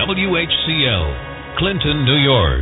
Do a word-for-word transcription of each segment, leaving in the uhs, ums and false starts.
W H C L, Clinton, New York.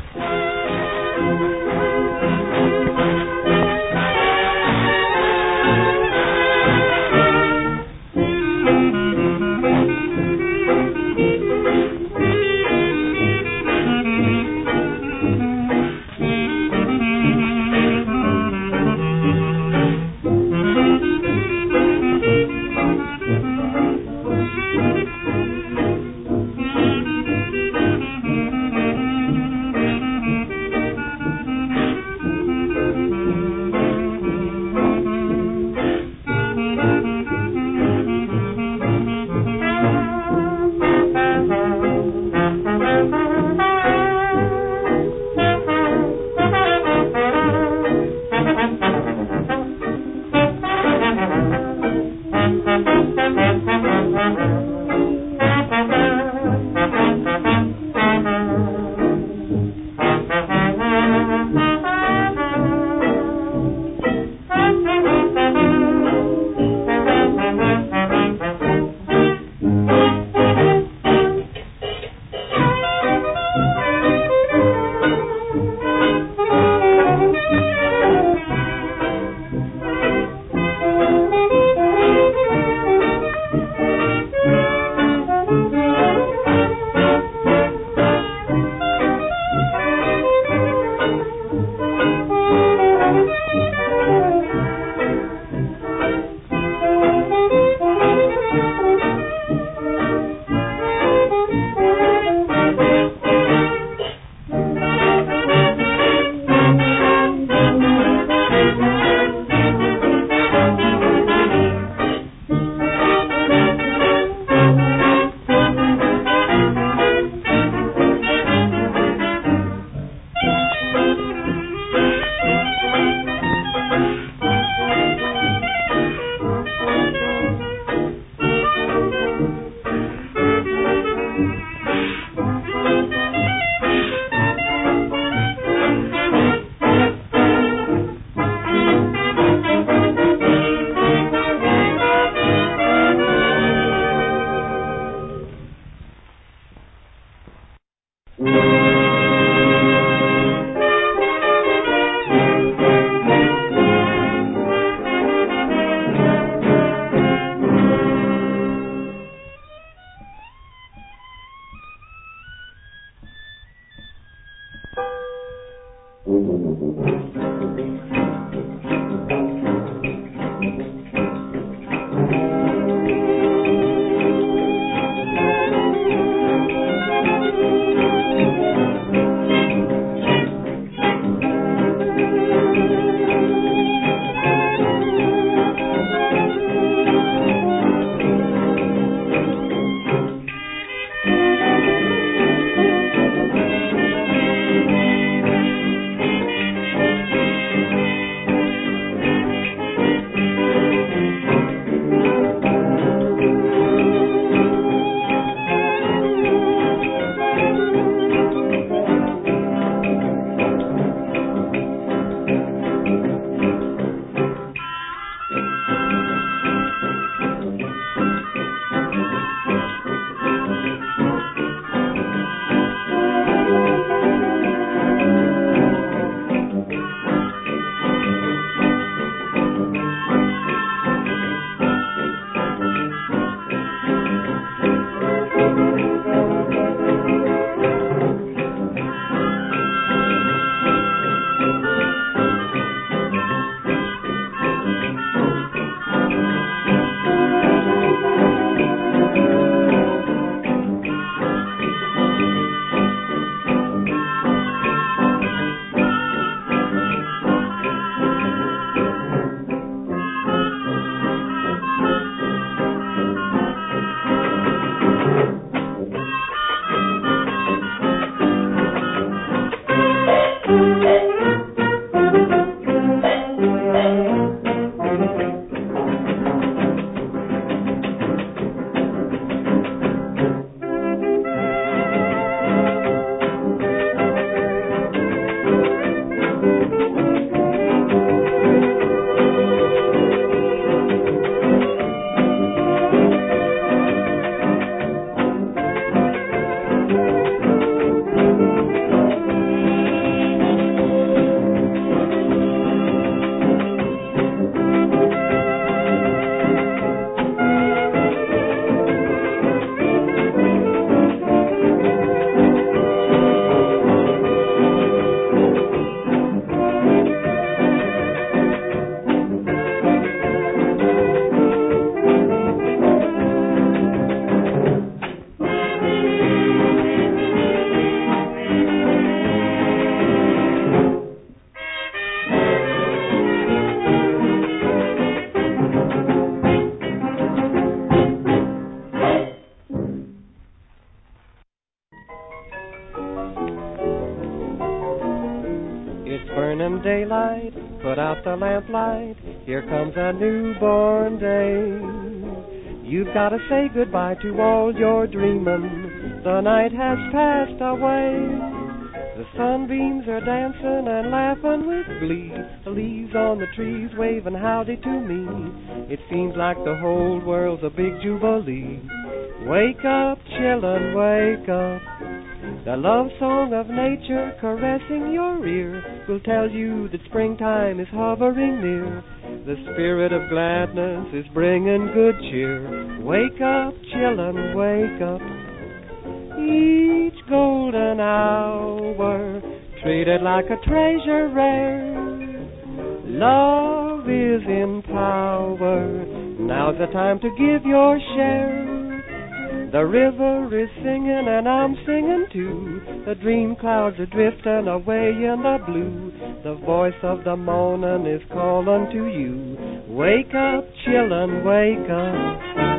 come daylight, put out the lamplight, here comes a newborn day. You've got to say goodbye to all your dreamin', the night has passed away. The sunbeams are dancing and laughing with glee, the leaves on the trees waving howdy to me. It seems like the whole world's a big jubilee. Wake up, chillin', wake up. The love song of nature caressing your ear will tell you that springtime is hovering near. The spirit of gladness is bringing good cheer. Wake up, chillin', wake up. Each golden hour treated like a treasure rare. Love is in power. Now's the time to give your share. The river is singing and I'm singing too. The dream clouds are drifting away in the blue. The voice of the morning is calling to you. Wake up, chillin', wake up.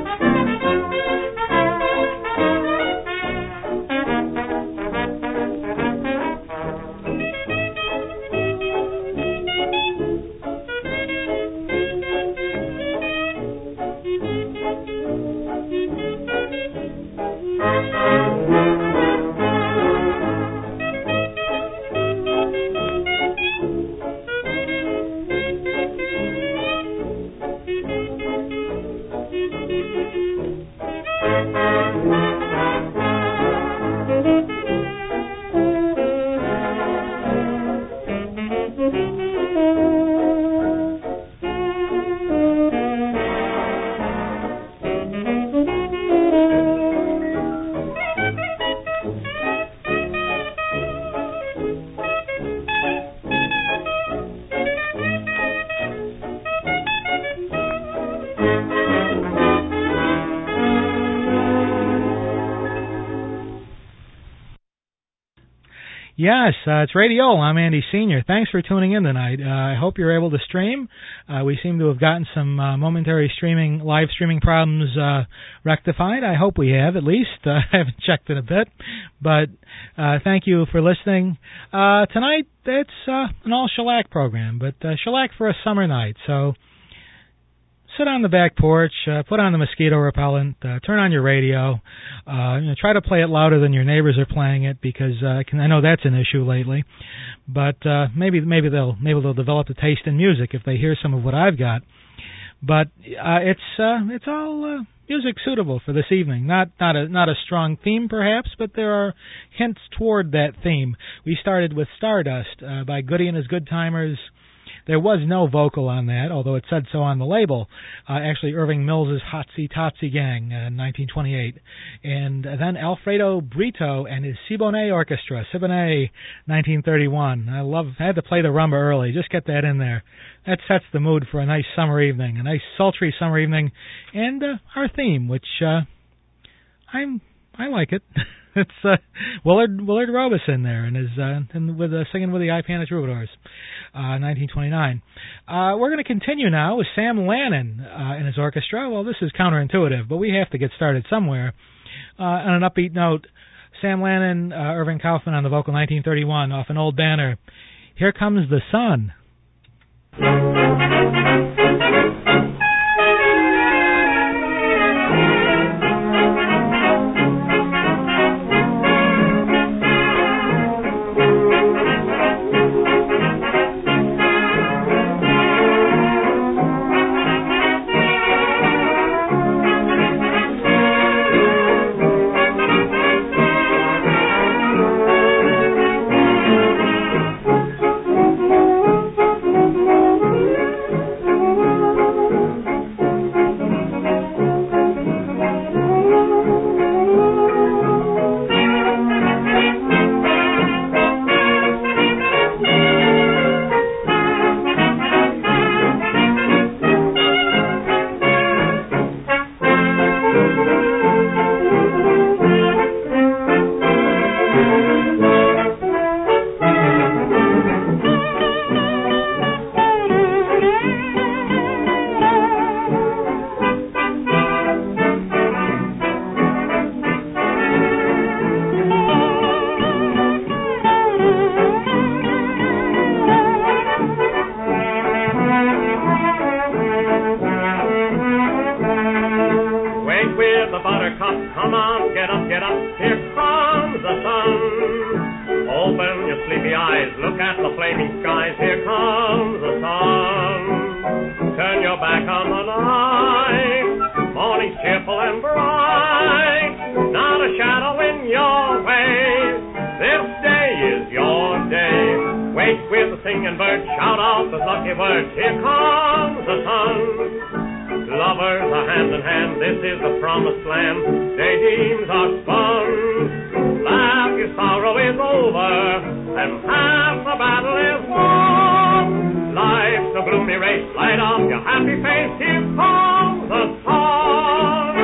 Yes, uh, it's Radio. I'm Andy Senior Thanks for tuning in tonight. Uh, I hope you're able to stream. Uh, we seem to have gotten some uh, momentary streaming, live streaming problems uh, rectified. I hope we have, at least. Uh, I haven't checked it a bit. But uh, thank you for listening. Uh, tonight, it's uh, an all shellac program, but uh, shellac for a summer night. So sit on the back porch, uh, put on the mosquito repellent, uh, turn on your radio, uh, you know, try to play it louder than your neighbors are playing it, because uh, I, can, I know that's an issue lately. But uh, maybe maybe they'll maybe they'll develop a taste in music if they hear some of what I've got. But uh, it's uh, it's all uh, music suitable for this evening. Not not a not a strong theme perhaps, but there are hints toward that theme. We started with Stardust uh, by Goody and his Good Timers. There was no vocal on that, although it said so on the label. Uh, actually, Irving Mills' Hotsy Totsy Gang uh, in nineteen twenty-eight. And then Alfredo Brito and his Siboney Orchestra, Siboney, nineteen thirty-one. I love. I had to play the rumba early. Just get that in there. That sets the mood for a nice summer evening, a nice sultry summer evening, and uh, our theme, which uh, I'm I like it. It's uh, Willard Willard Robeson there, and is uh, and with uh, singing with the Ipana Troubadours, uh, nineteen twenty-nine. Uh, we're going to continue now with Sam Lannon uh, and his orchestra. Well, this is counterintuitive, but we have to get started somewhere. Uh, on an upbeat note, Sam Lannon, uh, Irving Kaufman on the vocal, nineteen thirty-one, off an old banner. Here Comes the Sun. up, get up, get up, here comes the sun. Open your sleepy eyes, look at the flaming skies, here comes the sun. Turn your back on the night, morning's cheerful and bright, not a shadow in your way, this day is your day. Wake with the singing bird, shout out the lucky words, here comes the sun. Lovers are hand in hand, this is the promised land, daydreams are spun. Laugh, your sorrow is over, and half the battle is won. Life's a gloomy race, light up your happy face, here comes the sun.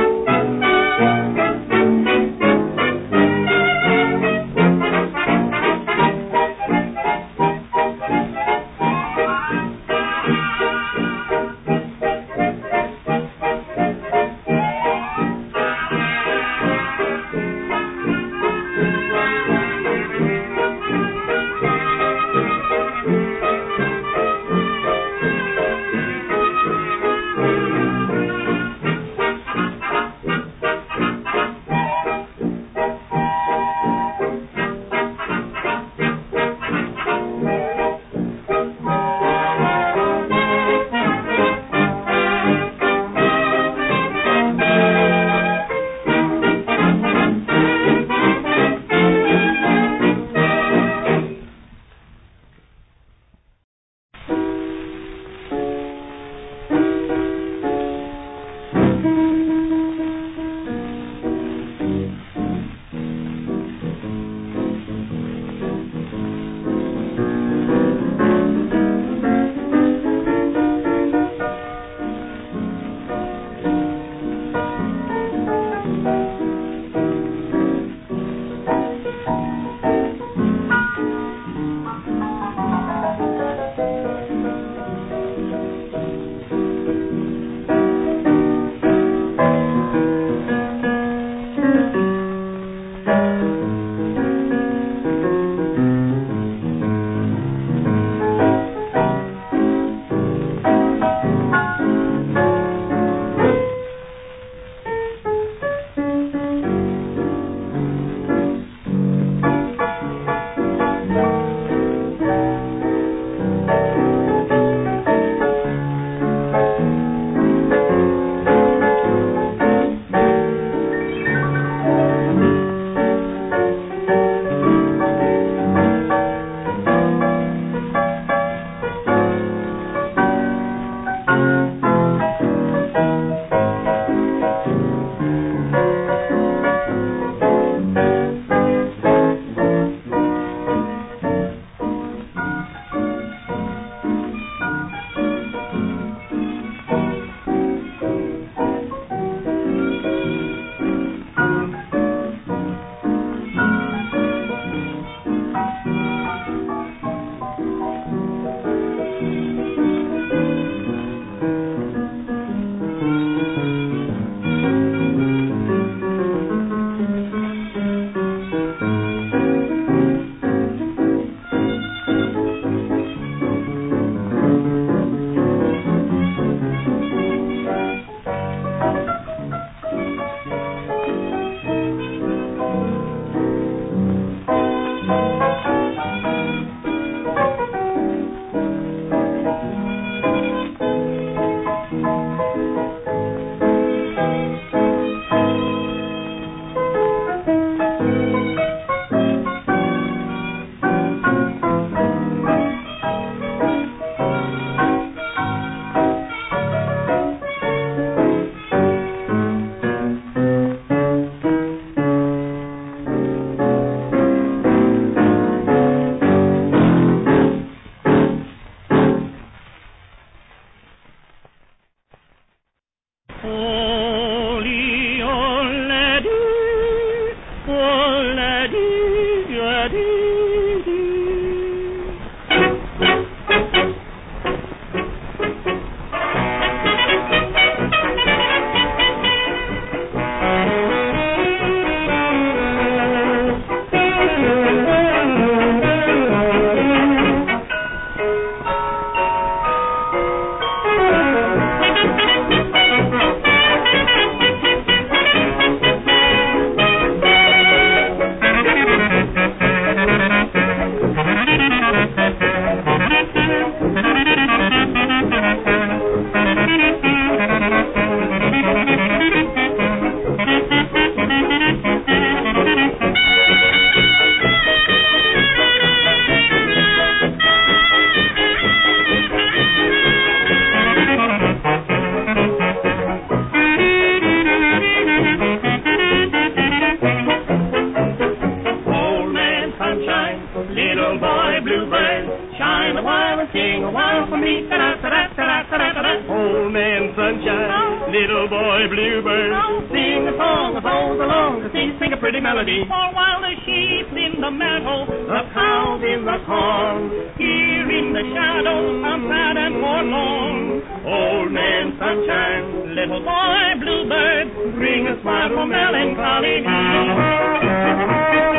melody. Old man Sunshine, little boy Bluebird, sing a song, a goes along to sing, sing a pretty melody. For while the sheep in the meadow, the cows in the corn, here in the shadow, I'm sad and forlorn. Old man Sunshine, little boy Bluebird, bring a smile for melancholy me.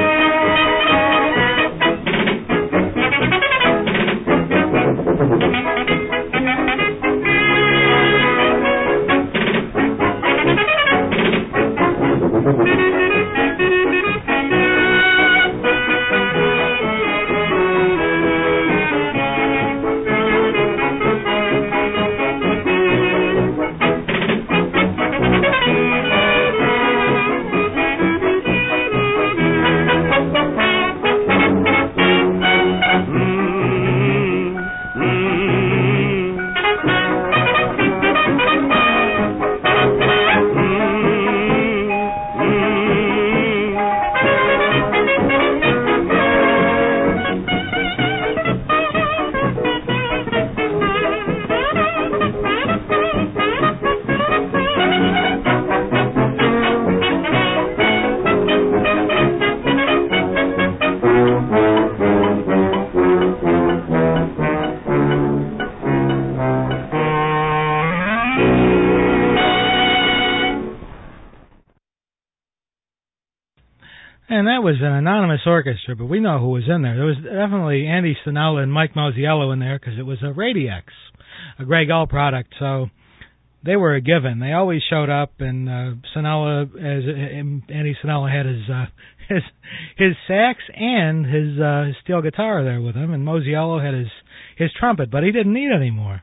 And that was an anonymous orchestra, but we know who was in there. There was definitely Andy Stanella and Mike Mosiello in there because it was a Radiex, a Grey Gull product. So they were a given. They always showed up, and uh, Stanella, as uh, Andy Stanella had his uh, his his sax and his uh, his steel guitar there with him, and Mosiello had his his trumpet, but he didn't need any more.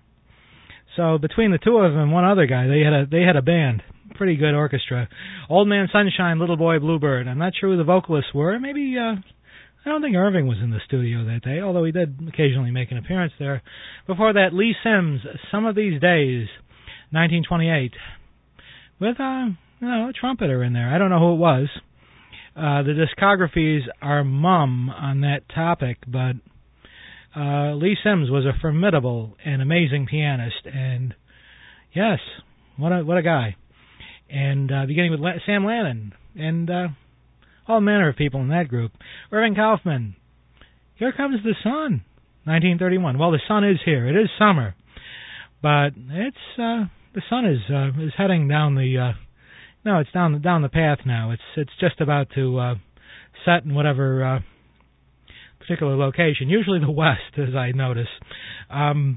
So between the two of them and one other guy, they had a they had a band. Pretty good orchestra. Old Man Sunshine, Little Boy Bluebird. I'm not sure who the vocalists were. Maybe, uh, I don't think Irving was in the studio that day, although he did occasionally make an appearance there. Before that, Lee Sims, Some of These Days, nineteen twenty-eight, with uh, you know, a trumpeter in there. I don't know who it was. Uh, the discographies are mum on that topic, but uh, Lee Sims was a formidable and amazing pianist, and yes, what a what a guy. And uh, beginning with La- Sam Lannon, and uh, all manner of people in that group. Irving Kaufman, Here Comes the Sun, nineteen thirty-one. Well, the sun is here. It is summer, but it's uh, the sun is uh, is heading down the uh, no, it's down down the path now. It's it's just about to uh, set in whatever uh, particular location. Usually the west, as I notice. Um,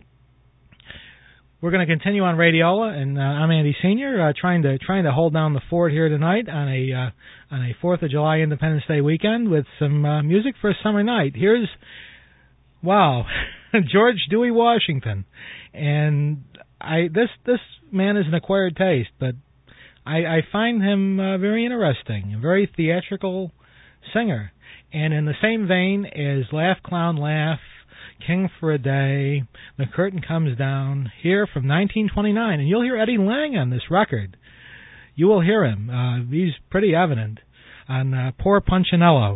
We're going to continue on Radiola, and uh, I'm Andy Senior, uh, trying to trying to hold down the fort here tonight on a uh, on a Fourth of July Independence Day weekend with some uh, music for a summer night. Here's wow, George Dewey Washington, and I this this man is an acquired taste, but I, I find him uh, very interesting, a very theatrical singer, and in the same vein as Laugh Clown Laugh, King for a Day, The Curtain Comes Down, here from nineteen twenty-nine. And you'll hear Eddie Lang on this record. You will hear him. Uh, he's pretty evident on uh, Poor Punchinello.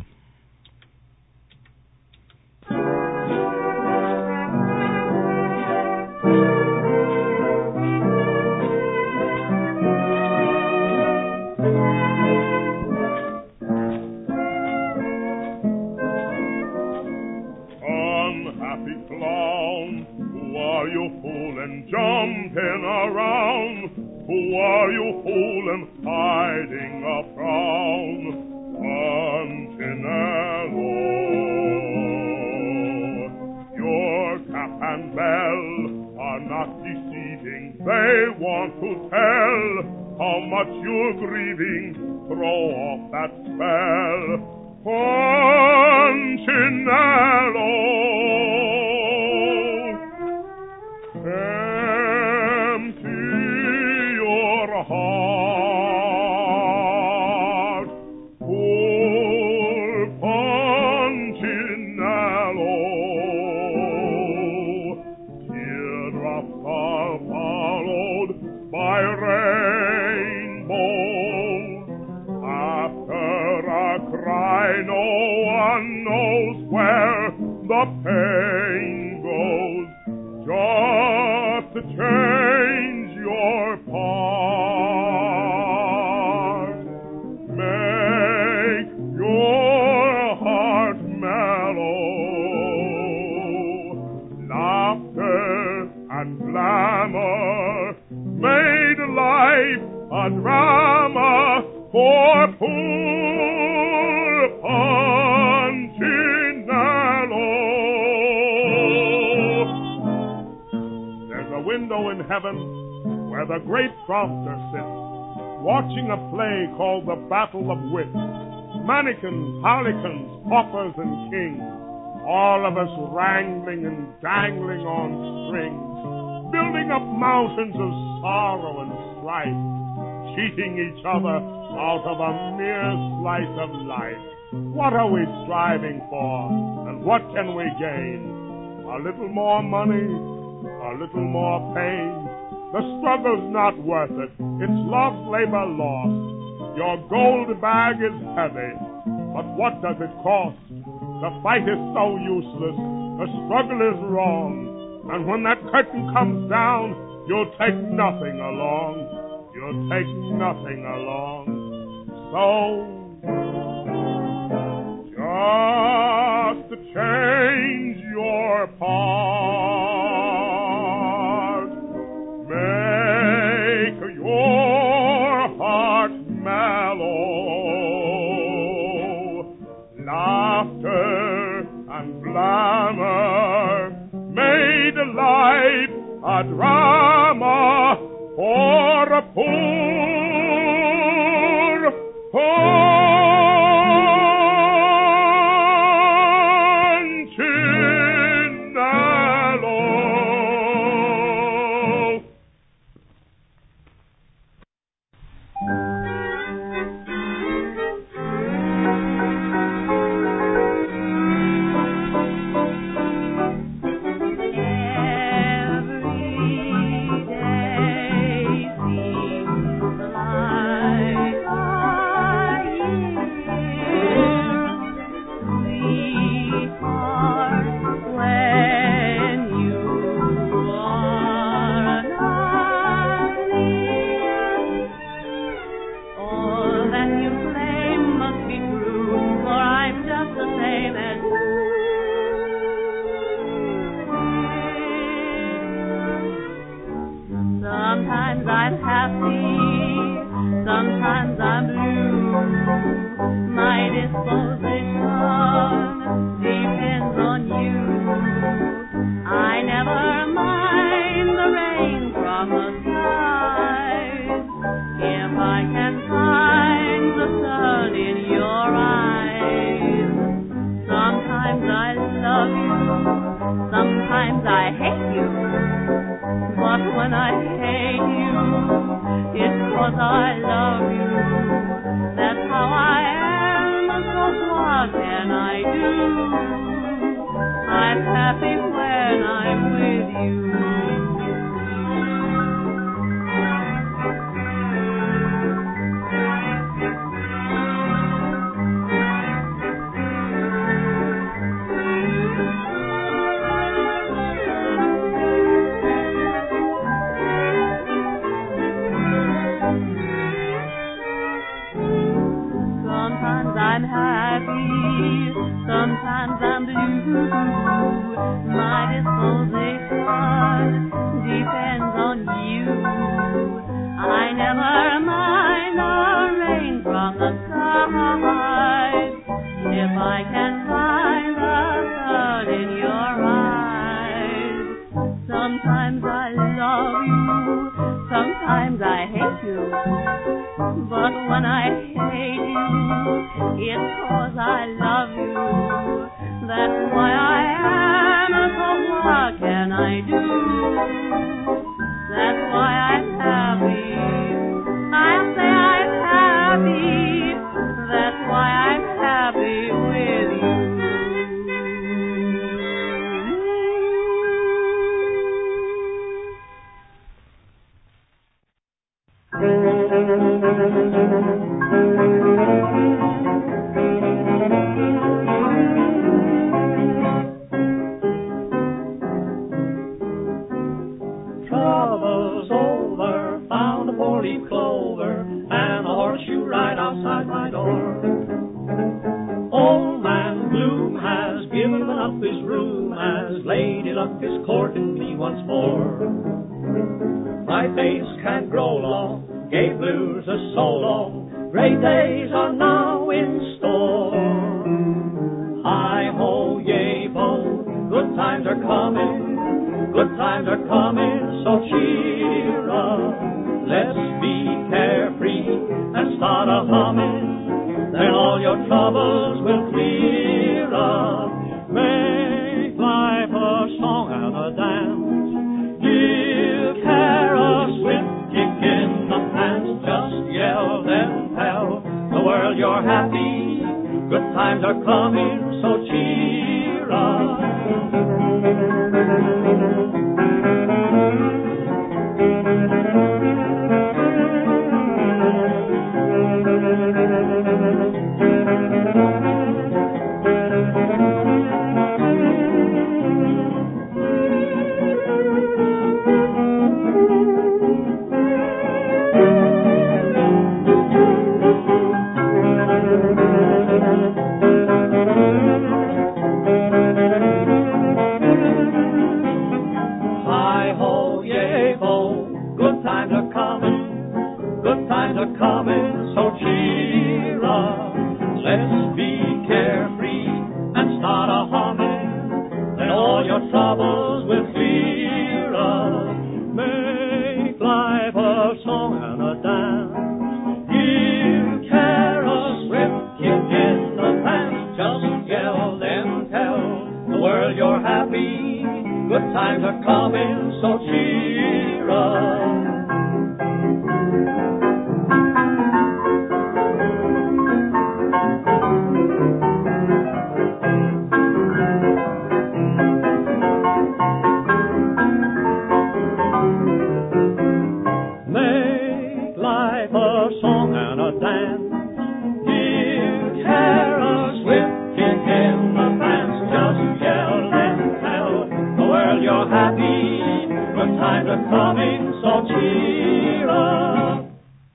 Jumping around, who are you fooling, hiding a frown? Punchinello, your cap and bell are not deceiving. They want to tell how much you're grieving. Throw off that spell, Punchinello. Heart, poor Punchinello. Teardrops are followed by rainbows. After a cry, no one knows where the pain goes. Just window in heaven where the great crofter sits, watching a play called the Battle of Wits. Mannequins, harlequins, paupers, and kings, all of us wrangling and dangling on strings, building up mountains of sorrow and strife, cheating each other out of a mere slice of life. What are we striving for, and what can we gain? A little more money, a little more pain. The struggle's not worth it. It's lost labor lost. Your gold bag is heavy, but what does it cost? The fight is so useless. The struggle is wrong. And when that curtain comes down, you'll take nothing along. You'll take nothing along. So just to change your part, make your heart mellow. Laughter and glamour made life a drama for a poor, poor Good times are coming, so cheer troubles will clear up. Make life a song and a dance. Give care a swift kick in the pants. Just yell and tell the world you're happy. Good times are coming, so cheer up. Hi-ho, yay-ho, good times are coming, good times are coming, so cheer up. Let's be carefree and start a humming, then all your troubles will clear up. Make life a song and a dance. Give care a swift kick in the pants. Just yell and tell the world you're happy. Good times are coming, so cheer up. Make life a song and a dance. Give care a swift kick in the pants. Just yell and tell the world you're happy. Good times are coming, so cheer up.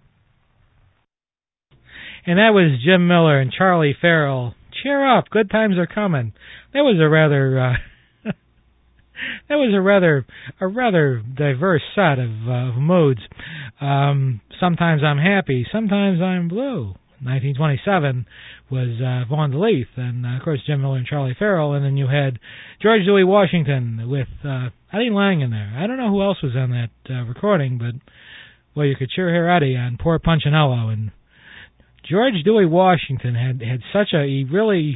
And that was Jim Miller and Charlie Farrell. Cheer up, good times are coming. That was a rather uh, that was a rather a rather diverse set of, uh, of moods. Um, sometimes I'm happy, sometimes I'm blue. nineteen twenty-seven was uh, Vaughn DeLeith, and uh, of course Jim Miller and Charlie Farrell, and then you had George Dewey Washington with uh, Eddie Lang in there. I don't know who else was on that uh, recording, but well, you could sure hear Eddie on Poor Punchinello. And George Dewey Washington had had such a he really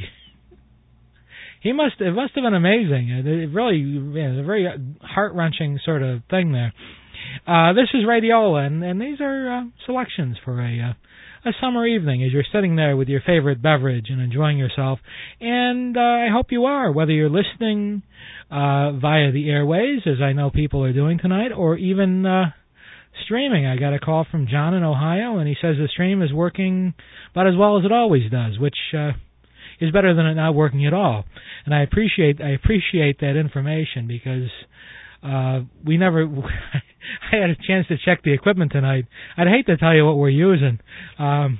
he must it must have been amazing. It, it really yeah, a very heart wrenching sort of thing there. Uh, this is Radiola, and, and these are uh, selections for a. Uh, A summer evening as you're sitting there with your favorite beverage and enjoying yourself. And uh, I hope you are, whether you're listening uh, via the airways, as I know people are doing tonight, or even uh, streaming. I got a call from John in Ohio, and he says the stream is working about as well as it always does, which uh, is better than it not working at all. And I appreciate I appreciate that information because uh, we never... I had a chance to check the equipment tonight. I'd hate to tell you what we're using. Um,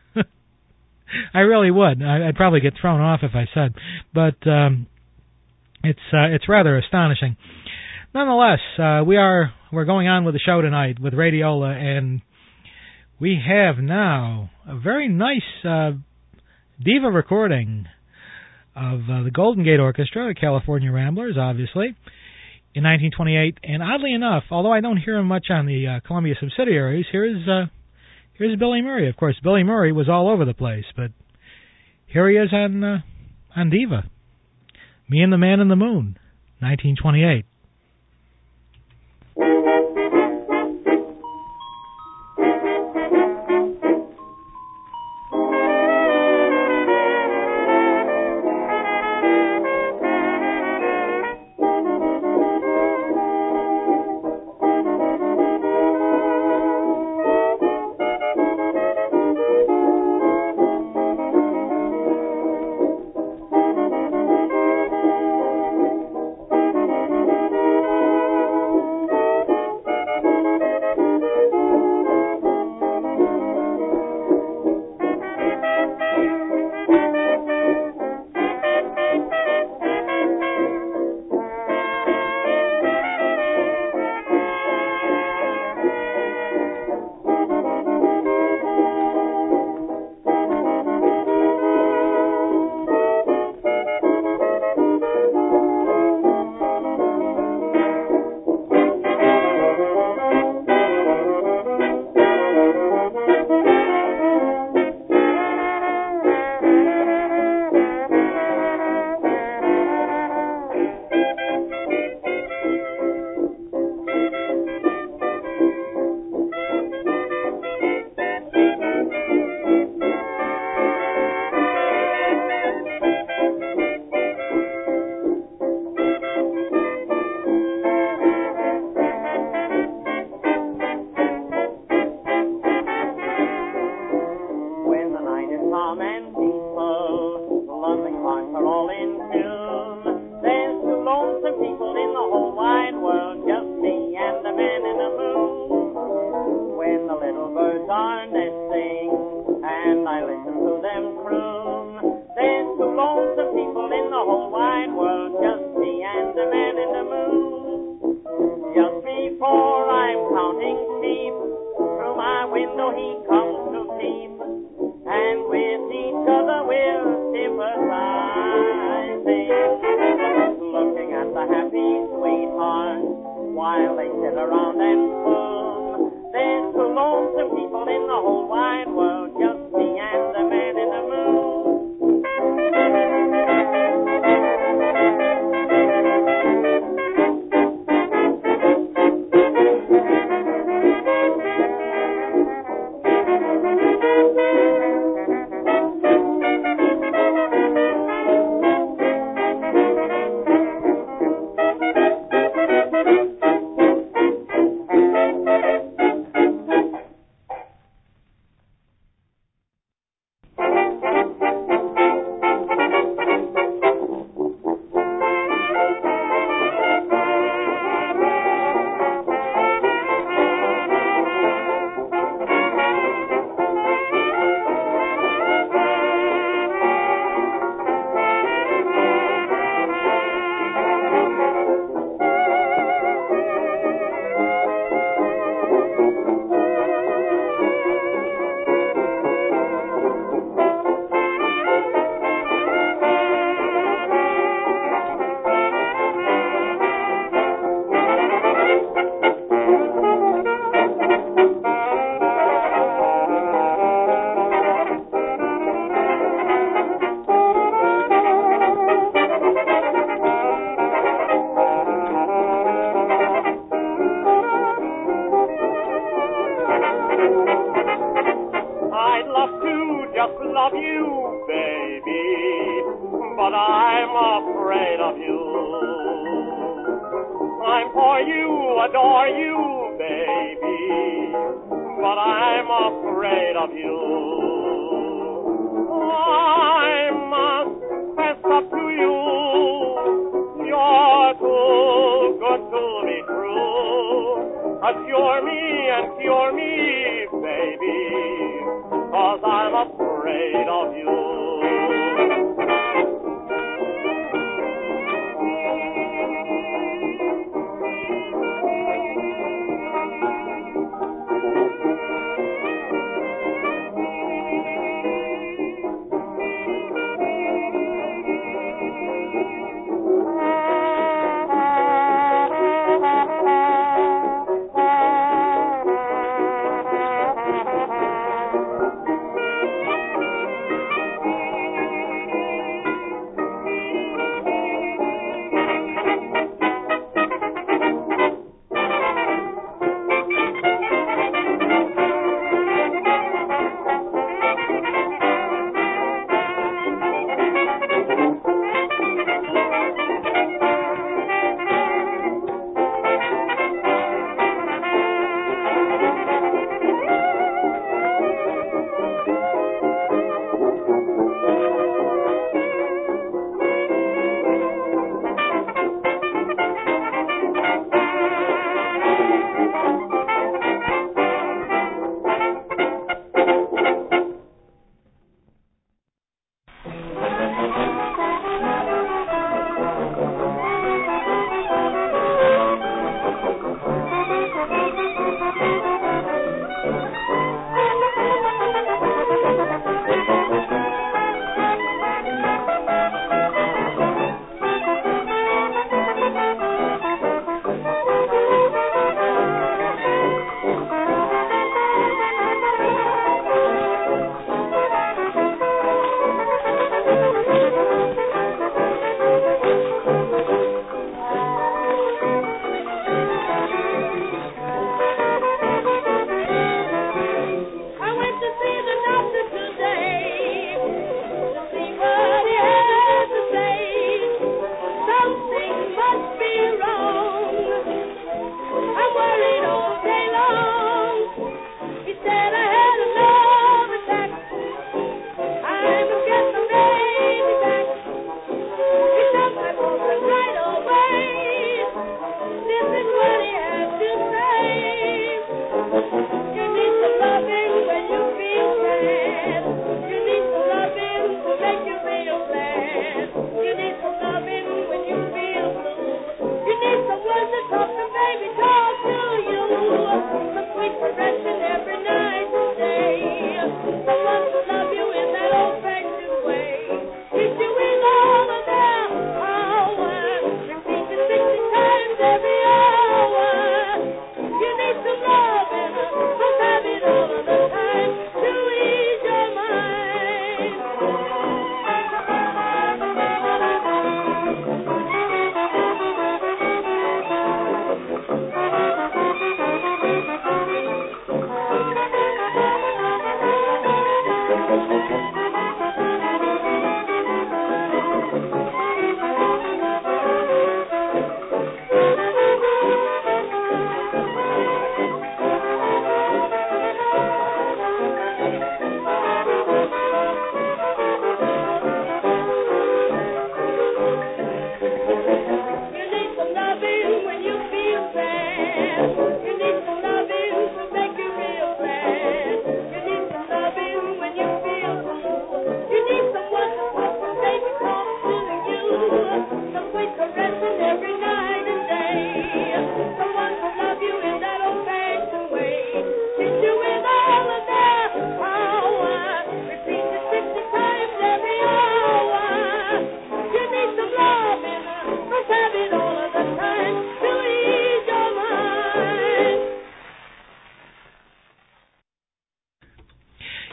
I really would. I'd probably get thrown off if I said. But um, it's uh, it's rather astonishing. Nonetheless, uh, we are we're going on with the show tonight with Radiola, and we have now a very nice uh, diva recording of uh, the Golden Gate Orchestra, the California Ramblers, obviously, in nineteen twenty-eight, and oddly enough, although I don't hear him much on the uh, Columbia subsidiaries, here's uh, here's Billy Murray. Of course, Billy Murray was all over the place, but here he is on uh, on Diva. Me and the Man in the Moon, nineteen twenty-eight. Thank you. lonesome people in the whole wide world, just me and the man in the moon. Just before I'm counting sheep, through my window he comes to peep, and with each other we're sympathizing, looking at the happy sweethearts while they sit around and spoon. There's two lonesome people in the whole wide world, just me and the man in the moon.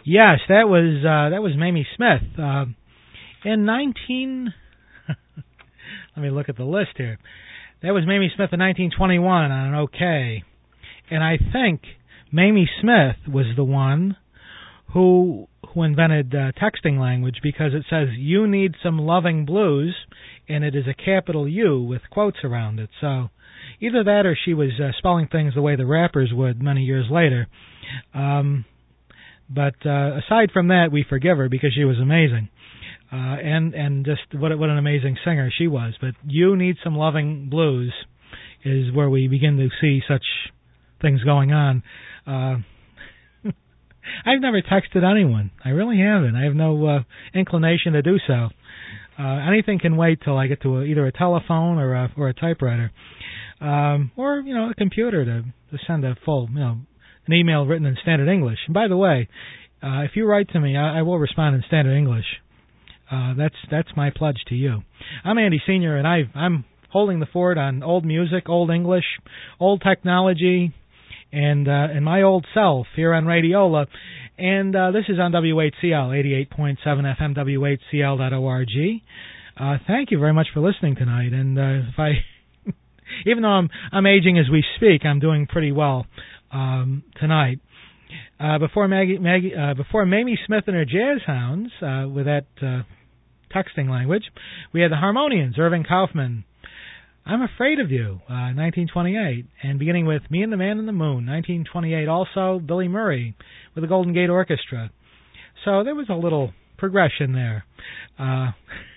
Yes, that was uh, that was Mamie Smith. Uh, in nineteen, let me look at the list here. That was Mamie Smith in nineteen twenty-one on an OK, and I think Mamie Smith was the one who who invented uh, texting language, because it says "You need some loving blues," and it is a capital U with quotes around it. So either that, or she was uh, spelling things the way the rappers would many years later. Um, but uh, aside from that, we forgive her because she was amazing. Uh, and and just what what an amazing singer she was. But "You Need Some Loving Blues" is where we begin to see such things going on. Uh, I've never texted anyone. I really haven't. I have no uh, inclination to do so. Uh, anything can wait till I get to a, either a telephone or a, or a typewriter, um, or you know a computer to, to send a full you know an email written in standard English. And by the way, uh, if you write to me, I, I will respond in standard English. Uh, that's that's my pledge to you. I'm Andy Senior, and I I'm holding the fort on old music, old English, old technology, and uh, and my old self here on Radiola. And uh, this is on W H C L, eighty-eight point seven F M, W H C L dot org. Uh, thank you very much for listening tonight. And uh, if I, even though I'm I'm aging as we speak, I'm doing pretty well um, tonight. Uh, before Maggie, Maggie uh, before Mamie Smith and her Jazz Hounds, uh, with that uh, texting language, we had the Harmonians, Irving Kaufman, "I'm Afraid of You," uh, nineteen twenty-eight, and beginning with "Me and the Man in the Moon," nineteen twenty-eight, also Billy Murray with the Golden Gate Orchestra. So there was a little progression there. Uh,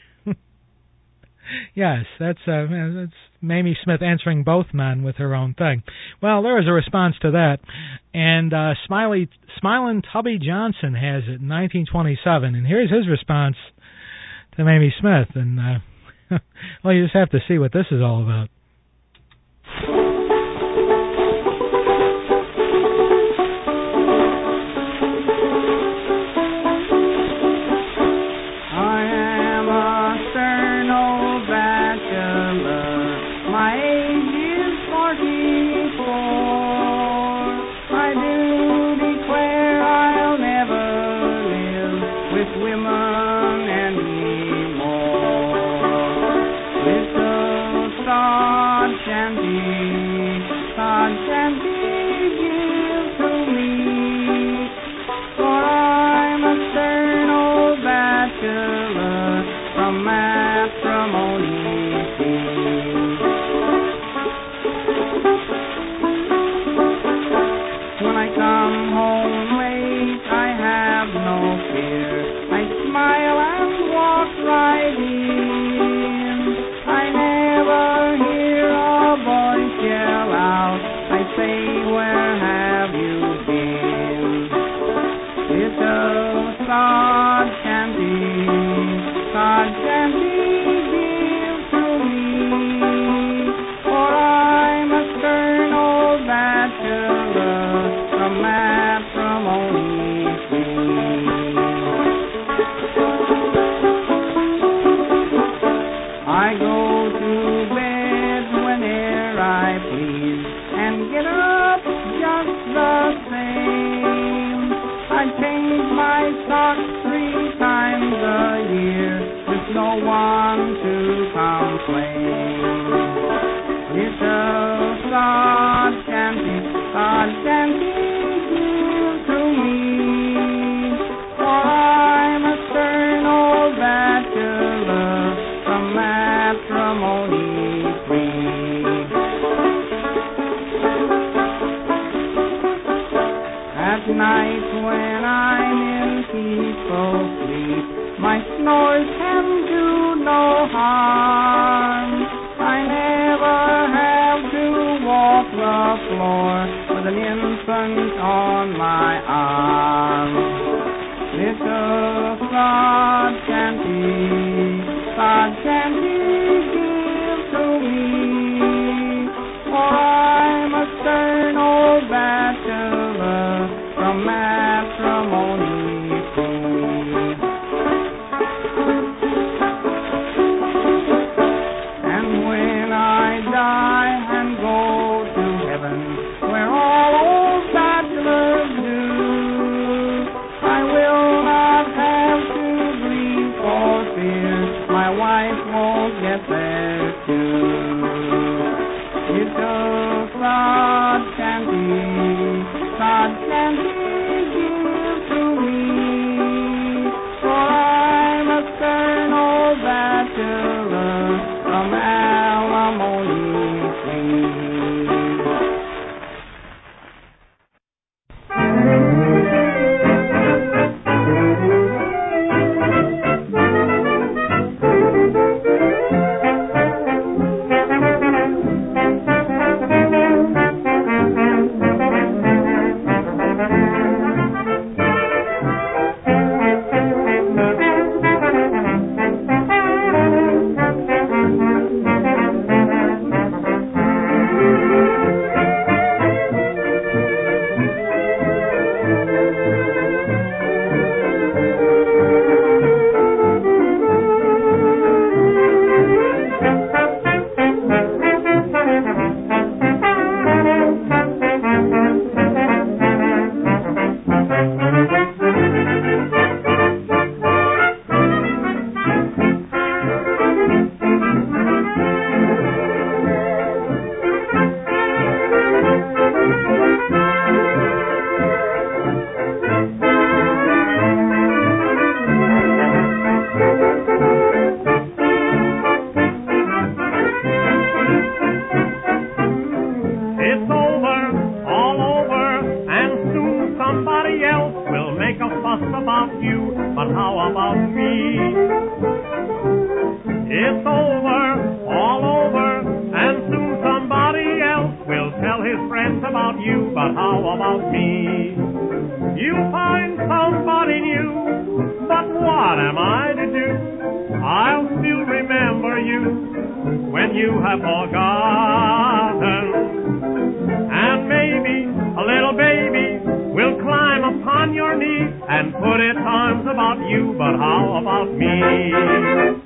yes, that's, uh, that's Mamie Smith answering both men with her own thing. Well, there was a response to that, and uh, Smiley, Smilin' Tubby Johnson has it in nineteen twenty-seven, and here's his response to Mamie Smith, and uh, well, you just have to see what this is all about. I am a stern old bachelor. My age is forty-four. I do declare I'll never live with women anymore. Little sod shanty, sod shanty, give to me, for I'm a stern old bachelor from matrimony free. When I come home late, I have no fear. I smile and walk right in. I never hear a voice yell out. I say, where have you been? Little sod shanty, sod shanty, give to me, for I'm a stern old bachelor from matrimony free. I go to bed whene'er I please and get up just the same. I change my socks three times a year with no one to complain. Little sod shanty, sod shanty, give to me, for I'm a stern old bachelor from matrimony free. At night when I'm in peaceful sleep, my snores can do no harm. I never have to walk the floor with an infant on my arm. Little sod shanty, sod shanty, give to me, for I'm a stern old bachelor from matrimony free. And when I die and go to heaven, where all old bachelors do, I will but how about me? You find somebody new, but what am I to do? I'll still remember you when you have forgotten. And maybe a little baby will climb upon your knee and put its arms about you, but how about me?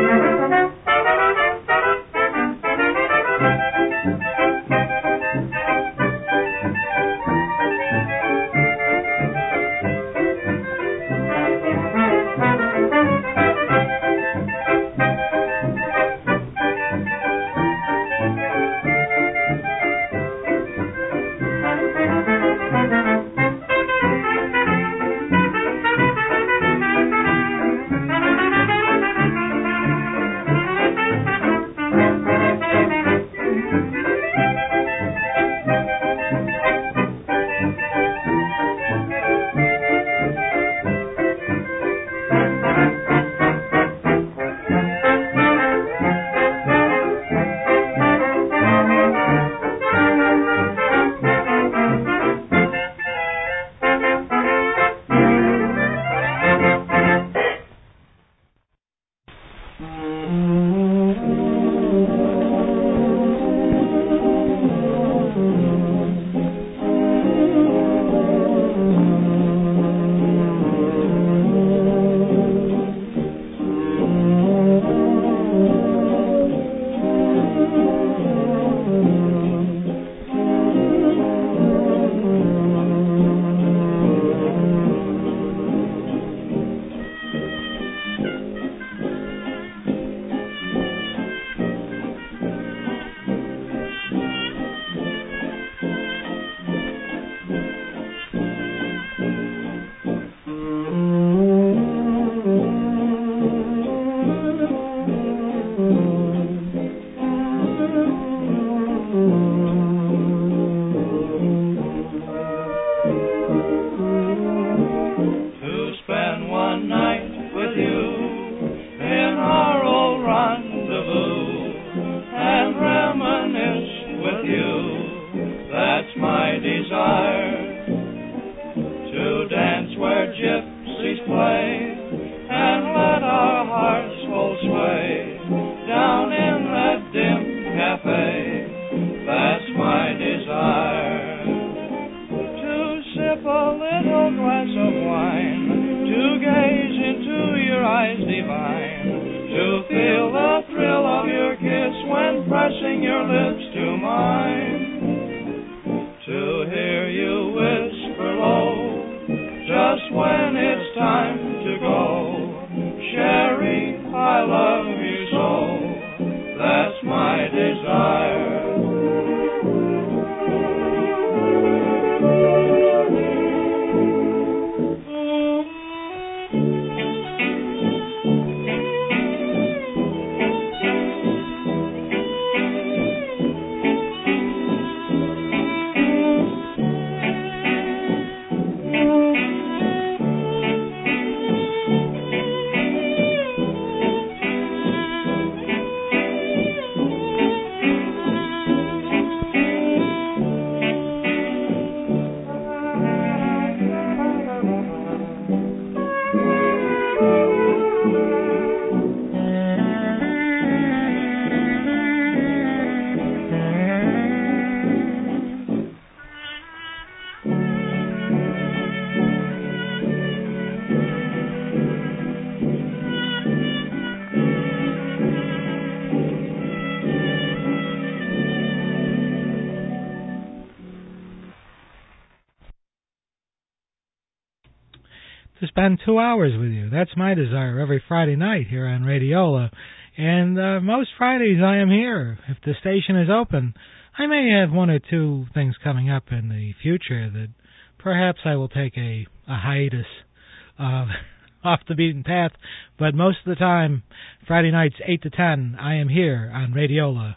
To spend two hours with you. That's my desire every Friday night here on Radiola. And uh, most Fridays I am here. If the station is open, I may have one or two things coming up in the future that perhaps I will take a, a hiatus uh, off the beaten path. But most of the time, Friday nights eight to ten, I am here on Radiola.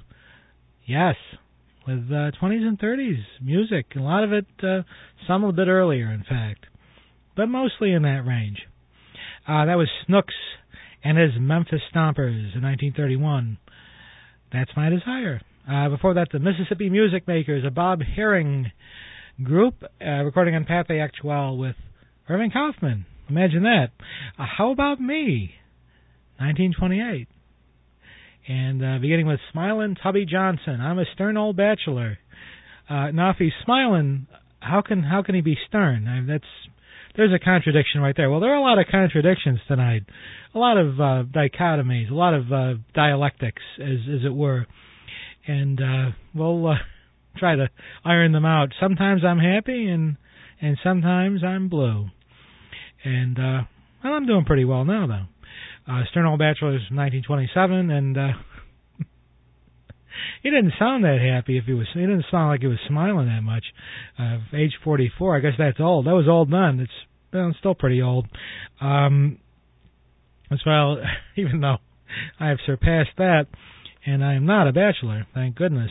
Yes, with uh, twenties and thirties music. A lot of it, uh, some a bit earlier, in fact. But mostly in that range. Uh, that was Snooks and his Memphis Stompers in nineteen thirty-one. That's My Desire. Uh, before that, the Mississippi Music Makers, a Bob Herring group, uh, recording on Pathé Actuelle with Irving Kaufman. Imagine that. Uh, How About Me, nineteen twenty-eight. And uh, beginning with Smilin' Tubby Johnson, I'm a stern old bachelor. Uh, now, if he's smiling, how can how can he be stern? I mean, that's there's a contradiction right there. Well, there are a lot of contradictions tonight, a lot of uh, dichotomies, a lot of uh, dialectics, as as it were, and uh, we'll uh, try to iron them out. Sometimes I'm happy, and and sometimes I'm blue, and uh, well, I'm doing pretty well now, though. Uh, Stern Old Bachelor is nineteen twenty-seven, and uh, he didn't sound that happy. If he was, he didn't sound like he was smiling that much. Uh, age forty-four, I guess that's old. That was old then. It's, well, it's still pretty old. Um, as well, even though I have surpassed that, and I am not a bachelor, thank goodness.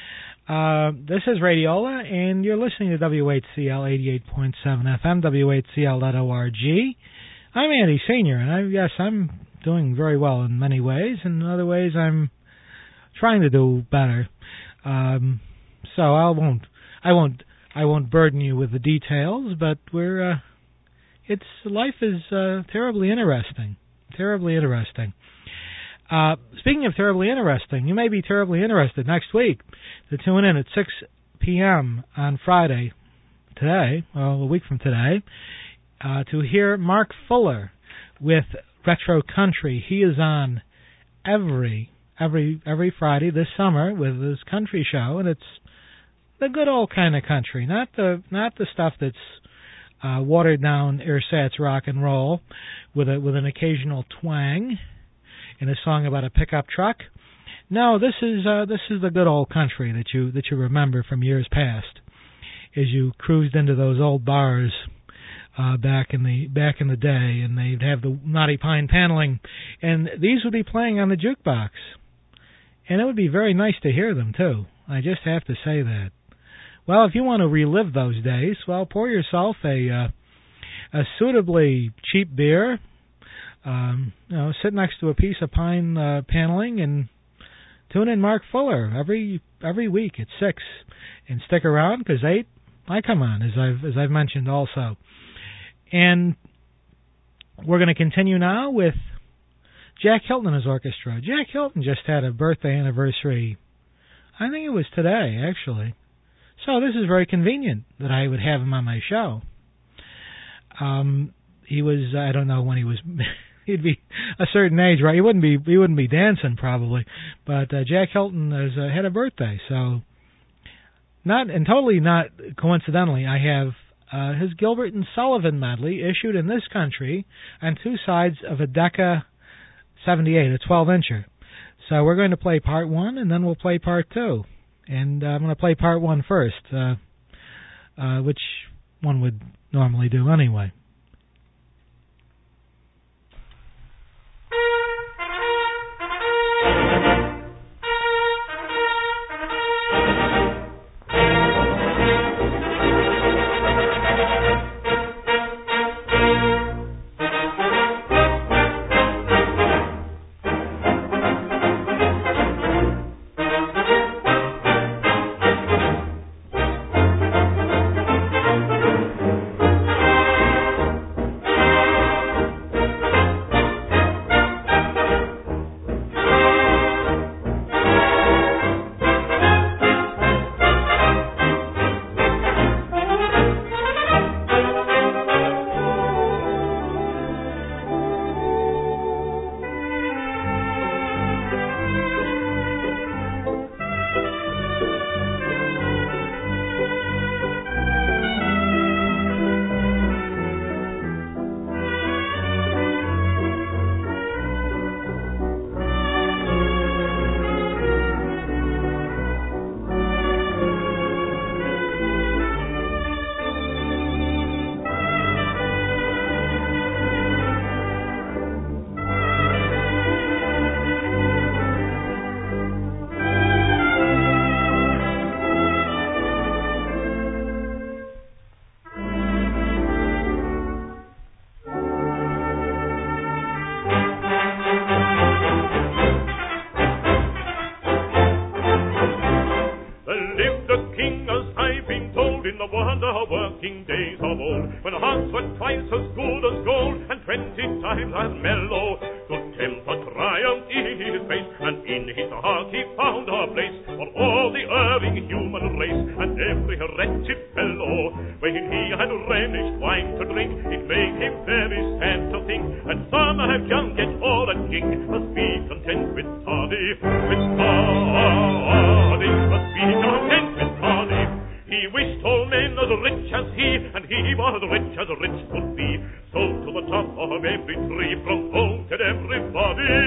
Uh, this is Radiola, and you're listening to W H C L eighty-eight point seven F M, W H C L dot org. I'm Andy Senior, and I yes, I'm doing very well in many ways, and in other ways I'm trying to do better. Um, so I won't, I won't, I won't burden you with the details. But we're, uh, it's life is uh, terribly interesting, terribly interesting. Uh, speaking of terribly interesting, you may be terribly interested next week to tune in at six p.m. on Friday, today, well, a week from today. Uh, to hear Mark Fuller with Retro Country. He is on every every every Friday this summer with his country show, and it's the good old kind of country, not the not the stuff that's uh, watered down ersatz rock and roll with a with an occasional twang in a song about a pickup truck. No, this is uh, this is the good old country that you that you remember from years past, as you cruised into those old bars. Uh, back in the back in the day, and they'd have the Knotty Pine paneling, and these would be playing on the jukebox, and it would be very nice to hear them too. I just have to say that. Well, if you want to relive those days, well, pour yourself a uh, a suitably cheap beer, um, you know, sit next to a piece of pine uh, paneling, and tune in Mark Fuller every every week at six, and stick around because eight I come on as I've as I've mentioned also. And we're going to continue now with Jack Hilton and his orchestra. Jack Hilton just had a birthday anniversary. I think it was today, actually. So this is very convenient that I would have him on my show. Um, he was, I don't know when he was, he'd be a certain age, right? He wouldn't be, he wouldn't be dancing probably. But uh, Jack Hilton has uh, had a birthday, so not and totally not coincidentally, I have. Uh, his Gilbert and Sullivan medley issued in this country on two sides of a Decca seventy-eight, a twelve-incher. So we're going to play part one, and then we'll play part two. And uh, I'm going to play part one first, uh, uh, which one would normally do anyway. wonder working days of old, when hearts were twice as good as gold, and twenty times as mellow. Good temper triumphed in his face, and in his heart he found a place for all the erring human race, and every wretched fellow. When he had relished wine to drink, it made him very sad to think that some have young yet all a king must be content with toddy, with toddy, must be content with toddy. He wished all men as rich as he, and he was rich as rich could be. So to the top of every tree from home said everybody,